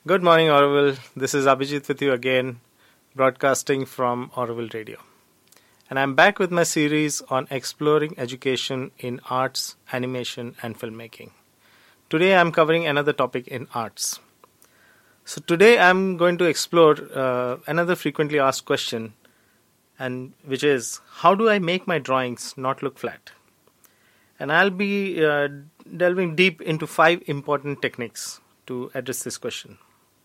Good morning, Auroville. This is Abhijit with you again, broadcasting from Auroville Radio. And I'm back with my series on exploring education in arts, animation, and filmmaking. Today I'm covering another topic in arts. So today I'm going to explore another frequently asked question, and which is, how do I make my drawings not look flat? And I'll be delving deep into 5 important techniques to address this question.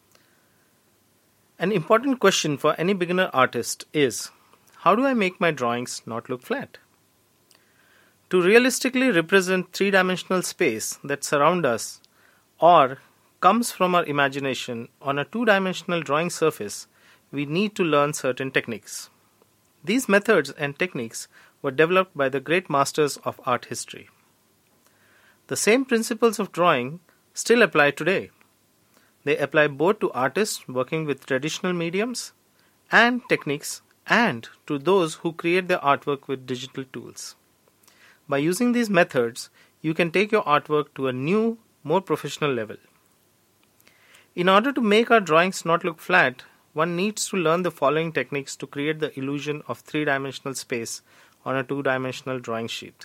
An important question for any beginner artist is, how do I make my drawings not look flat? To realistically represent three-dimensional space that surrounds us or comes from our imagination on a two-dimensional drawing surface, we need to learn certain techniques. These methods and techniques were developed by the great masters of art history. The same principles of drawing still apply today. They apply both to artists working with traditional mediums and techniques and to those who create their artwork with digital tools. By using these methods, you can take your artwork to a new, more professional level. In order to make our drawings not look flat, one needs to learn the following techniques to create the illusion of three-dimensional space on a two-dimensional drawing sheet.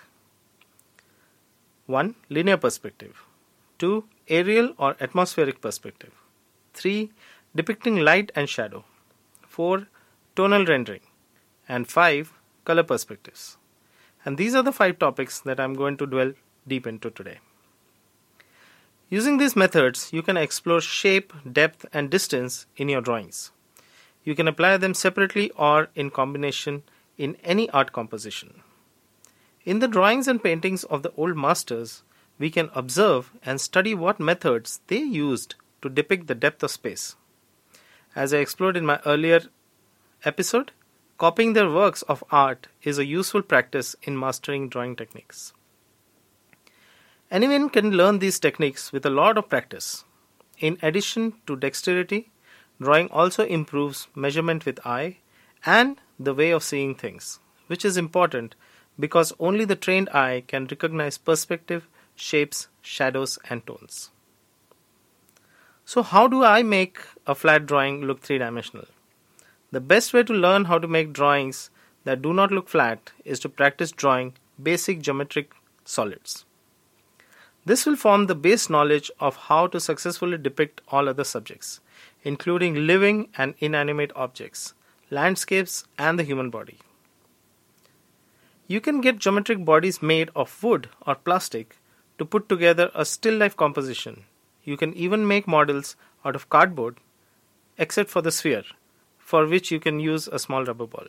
1. Linear perspective. 2. Aerial or atmospheric perspective. 3. Depicting light and shadow. 4. Tonal rendering. And 5. Color perspectives. And these are the 5 topics that I'm going to dwell deep into today. Using these methods, you can explore shape, depth, and distance in your drawings. You can apply them separately or in combination in any art composition. In the drawings and paintings of the old masters, we can observe and study what methods they used to depict the depth of space. As I explored in my earlier episode, copying their works of art is a useful practice in mastering drawing techniques. Anyone can learn these techniques with a lot of practice. In addition to dexterity, drawing also improves measurement with eye and the way of seeing things, which is important because only the trained eye can recognize perspective, shapes, shadows, and tones. So how do I make a flat drawing look three-dimensional? The best way to learn how to make drawings that do not look flat is to practice drawing basic geometric solids. This will form the base knowledge of how to successfully depict all other subjects, including living and inanimate objects, landscapes, and the human body. You can get geometric bodies made of wood or plastic to put together a still life composition. You can even make models out of cardboard, except for the sphere, for which you can use a small rubber ball.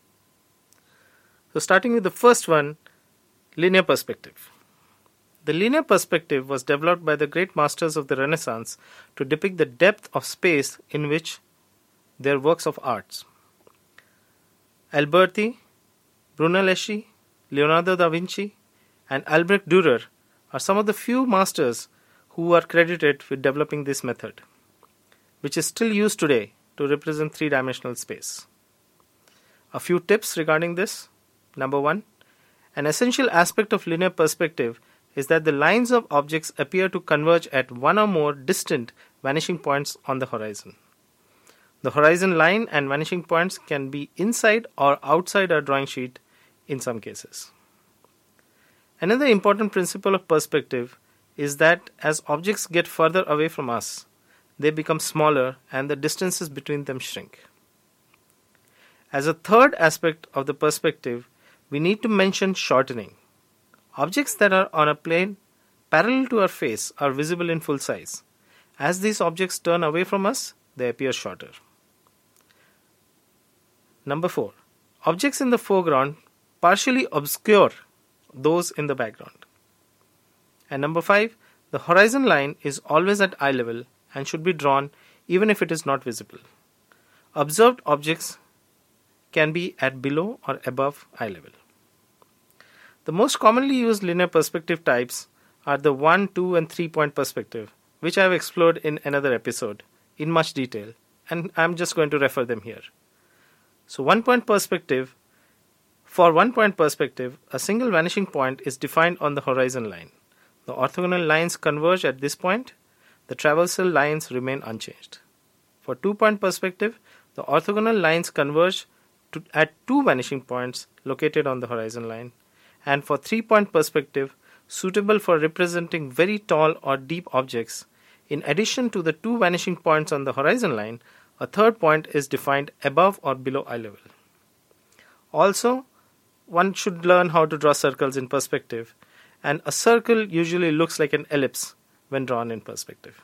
So starting with the first one, linear perspective. The linear perspective was developed by the great masters of the Renaissance to depict the depth of space in which their works of arts. Alberti, Brunelleschi, Leonardo da Vinci, and Albrecht Dürer are some of the few masters who are credited with developing this method, which is still used today to represent three-dimensional space. A few tips regarding this. Number 1, an essential aspect of linear perspective is that the lines of objects appear to converge at one or more distant vanishing points on the horizon. The horizon line and vanishing points can be inside or outside our drawing sheet in some cases. Another important principle of perspective is that as objects get further away from us, they become smaller and the distances between them shrink. As a third aspect of the perspective, we need to mention shortening. Objects that are on a plane parallel to our face are visible in full size. As these objects turn away from us, they appear shorter. Number 4. Objects in the foreground partially obscure those in the background. And number 5, the horizon line is always at eye level and should be drawn even if it is not visible. Observed objects can be at below or above eye level. The most commonly used linear perspective types are the 1, 2, and 3 point perspective, which I have explored in another episode in much detail, and I'm just going to refer them here. So 1 point perspective. For 1 point perspective, a single vanishing point is defined on the horizon line. The orthogonal lines converge at this point. the traversal lines remain unchanged. For two-point perspective, the orthogonal lines converge at two vanishing points located on the horizon line. And for three-point perspective, suitable for representing very tall or deep objects, in addition to the two vanishing points on the horizon line, a third point is defined above or below eye level. Also, one should learn how to draw circles in perspective, and a circle usually looks like an ellipse when drawn in perspective.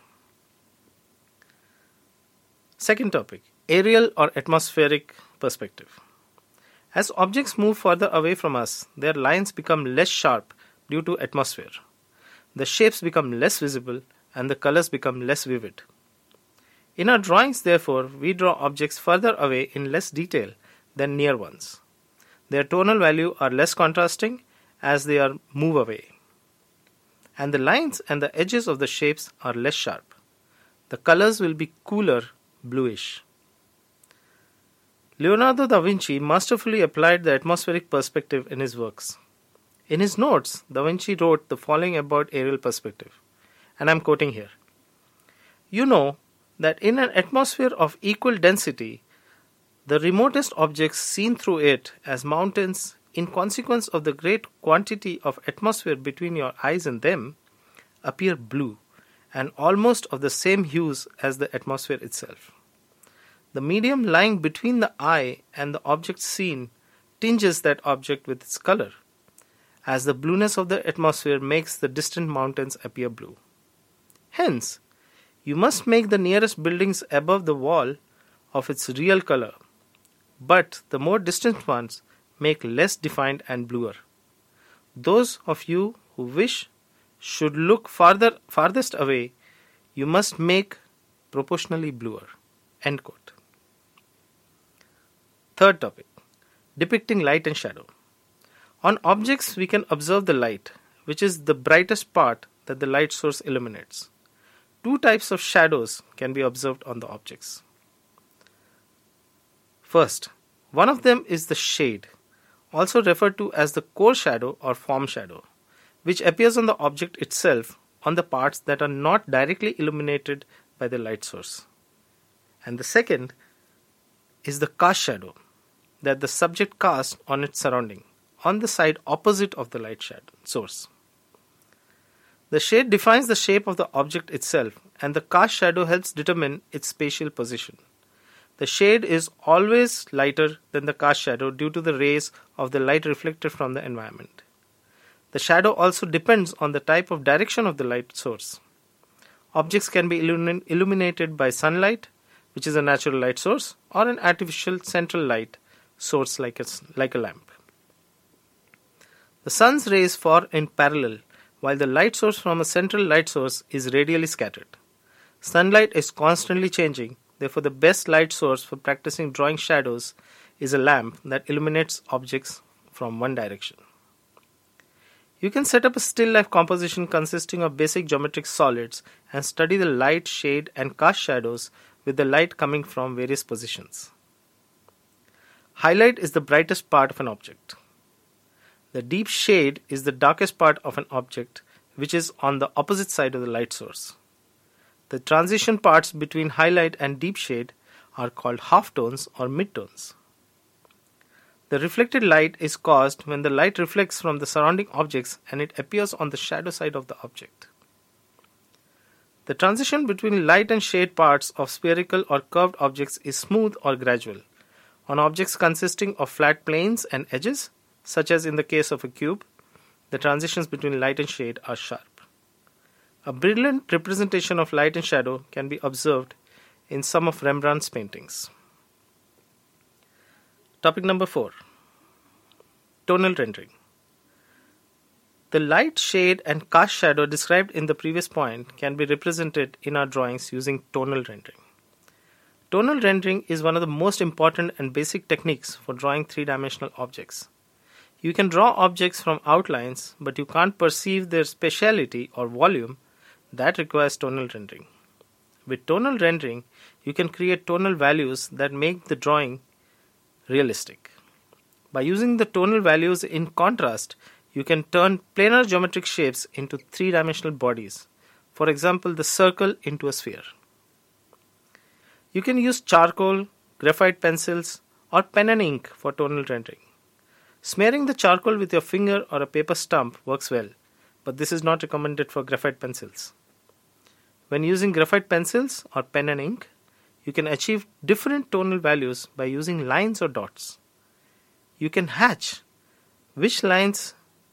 Second topic, aerial or atmospheric perspective. As objects move further away from us, their lines become less sharp due to atmosphere. The shapes become less visible and the colors become less vivid. In our drawings, therefore, we draw objects further away in less detail than near ones. Their tonal value are less contrasting as they are move away. And the lines and the edges of the shapes are less sharp. The colors will be cooler, bluish. Leonardo da Vinci masterfully applied the atmospheric perspective in his works. In his notes, da Vinci wrote the following about aerial perspective, and I am quoting here. You know that in an atmosphere of equal density, the remotest objects seen through it as mountains, in consequence of the great quantity of atmosphere between your eyes and them, appear blue and almost of the same hues as the atmosphere itself. The medium lying between the eye and the object seen tinges that object with its color, as the blueness of the atmosphere makes the distant mountains appear blue. Hence, you must make the nearest buildings above the wall of its real color, but the more distant ones make less defined and bluer. Those of you who wish should look farthest away, you must make proportionally bluer. End quote. Third topic, depicting light and shadow. On objects, we can observe the light, which is the brightest part that the light source illuminates. Two types of shadows can be observed on the objects. First, one of them is the shade, also referred to as the core shadow or form shadow, which appears on the object itself on the parts that are not directly illuminated by the light source. And the second is the cast shadow that the subject casts on its surrounding, on the side opposite of the light shadow source. The shade defines the shape of the object itself, and the cast shadow helps determine its spatial position. The shade is always lighter than the cast shadow due to the rays of the light reflected from the environment. The shadow also depends on the type of direction of the light source. Objects can be illuminated by sunlight, which is a natural light source, or an artificial central light source like a lamp. The sun's rays fall in parallel, while the light source from a central light source is radially scattered. Sunlight is constantly changing, therefore the best light source for practicing drawing shadows is a lamp that illuminates objects from one direction. You can set up a still life composition consisting of basic geometric solids and study the light, shade, and cast shadows with the light coming from various positions. Highlight is the brightest part of an object. The deep shade is the darkest part of an object, which is on the opposite side of the light source. The transition parts between highlight and deep shade are called halftones or midtones. The reflected light is caused when the light reflects from the surrounding objects and it appears on the shadow side of the object. The transition between light and shade parts of spherical or curved objects is smooth or gradual. On objects consisting of flat planes and edges, such as in the case of a cube, the transitions between light and shade are sharp. A brilliant representation of light and shadow can be observed in some of Rembrandt's paintings. Topic number 4. Tonal rendering. The light, shade, and cast shadow described in the previous point can be represented in our drawings using tonal rendering. Tonal rendering is one of the most important and basic techniques for drawing three-dimensional objects. You can draw objects from outlines, but you can't perceive their spatiality or volume. That requires tonal rendering. With tonal rendering, you can create tonal values that make the drawing realistic. By using the tonal values in contrast, you can turn planar geometric shapes into three-dimensional bodies. for example the circle into a sphere. You can use charcoal, graphite pencils, or pen and ink for tonal rendering. Smearing the charcoal with your finger or a paper stump works well, but this is not recommended for graphite pencils. When using graphite pencils or pen and ink, you can achieve different tonal values by using lines or dots. You can hatch with lines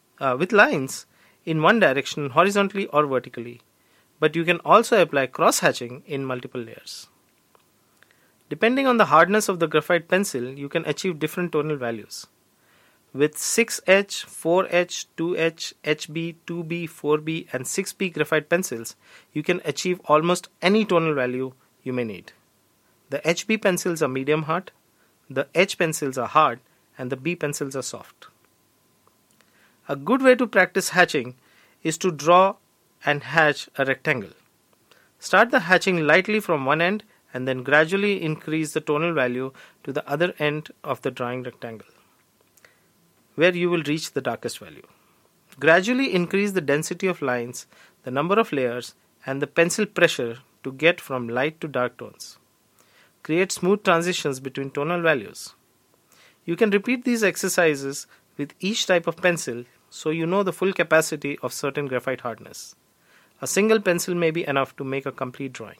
in one direction horizontally or vertically, but you can also apply cross-hatching in multiple layers. Depending on the hardness of the graphite pencil, you can achieve different tonal values. With 6H, 4H, 2H, HB, 2B, 4B and 6B graphite pencils, you can achieve almost any tonal value you may need. The HB pencils are medium hard, the H pencils are hard, and the B pencils are soft. A good way to practice hatching is to draw and hatch a rectangle. Start the hatching lightly from one end and then gradually increase the tonal value to the other end of the drawing rectangle, where you will reach the darkest value. Gradually increase the density of lines, the number of layers, and the pencil pressure to get from light to dark tones. Create smooth transitions between tonal values. You can repeat these exercises with each type of pencil so you know the full capacity of certain graphite hardness. A single pencil may be enough to make a complete drawing.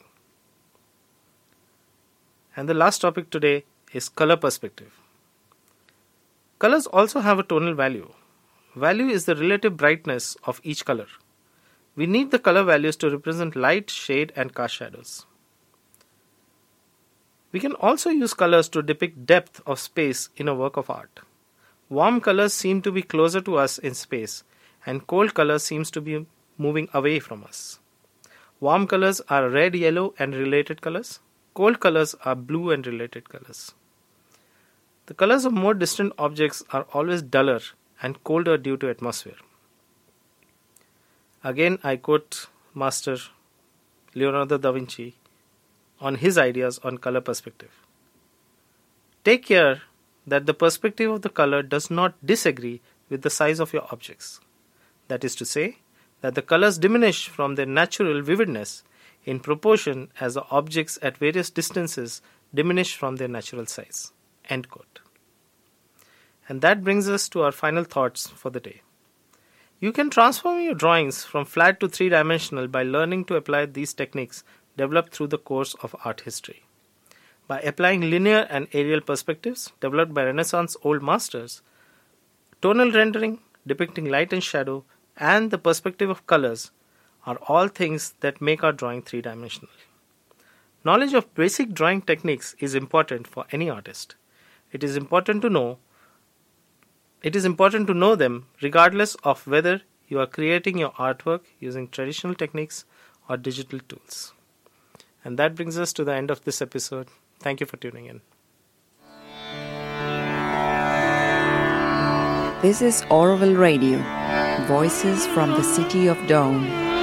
And the last topic today is color perspective. Colors also have a tonal value. Value is the relative brightness of each color. We need the color values to represent light, shade, and cast shadows. We can also use colors to depict depth of space in a work of art. Warm colors seem to be closer to us in space, and cold colors seems to be moving away from us. Warm colors are red, yellow, and related colors. Cold colors are blue and related colors. The colors of more distant objects are always duller and colder due to atmosphere. Again, I quote Master Leonardo da Vinci on his ideas on color perspective. Take care that the perspective of the color does not disagree with the size of your objects. That is to say, that the colors diminish from their natural vividness in proportion as the objects at various distances diminish from their natural size. End quote. And that brings us to our final thoughts for the day. You can transform your drawings from flat to three-dimensional by learning to apply these techniques developed through the course of art history. By applying linear and aerial perspectives developed by Renaissance old masters, tonal rendering, depicting light and shadow, and the perspective of colors are all things that make our drawing three-dimensional. Knowledge of basic drawing techniques is important for any artist. It is important to know them regardless of whether you are creating your artwork using traditional techniques or digital tools. And that brings us to the end of this episode. Thank you for tuning in. This is Auroville Radio, voices from the city of Dawn.